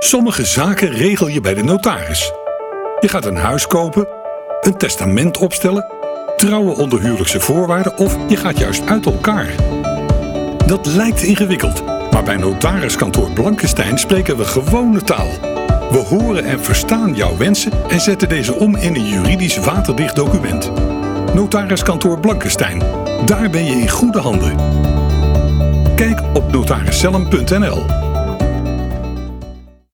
Sommige zaken regel je bij de notaris. Je gaat een huis kopen, een testament opstellen, trouwen onder huwelijkse voorwaarden of je gaat juist uit elkaar. Dat lijkt ingewikkeld, maar bij notariskantoor Blankestein spreken we gewone taal. We horen en verstaan jouw wensen en zetten deze om in een juridisch waterdicht document. Notariskantoor Blankestein, daar ben je in goede handen. Kijk op notariscellum.nl.